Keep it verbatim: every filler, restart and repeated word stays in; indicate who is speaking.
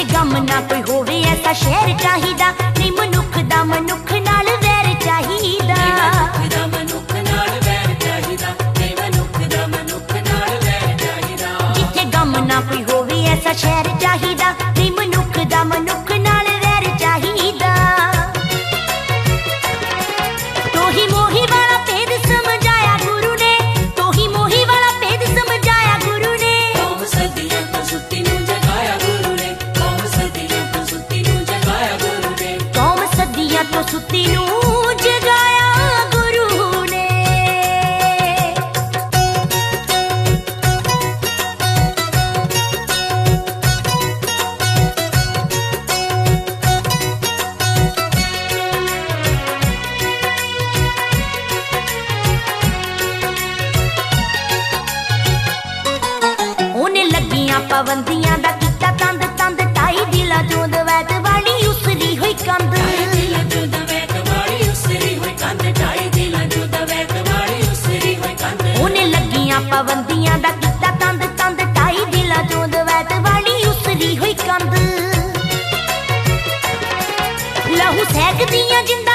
Speaker 1: गम ना कोई होवे ऐसा शहर चाहिदा, नहीं मनुख दा मनुख नाल वैर चाहिदा। जिथे गम ना कोई होवे ऐसा शहर चाहिदा, नहीं मनुख दा मनुख नाल वैर चाहिदा। तो ही मोही वाला भेद समझाया गुरु ने, तो ही मोही वाला भेद समझाया गुरु ने। कौम सदियां तो सुत्ती नूं जगाया गुरु ने, कौम सदियां तो सुत्ती नूं जगाया गुरु ने, कौम सदियां तो सुत्ती नूं जगाया गुरु ने। उन्हें लगियां पाबंदियां दा कीता तंद तंद, ढाई दिला चों दवैत वाली उसरी हुई कंध। उन्हें लगियां पाबंदियां दा कीता तंद तंद, ढाई दिला चों दवैत वाली उसरी हुई कंध। लहू सहकदियां जिंदा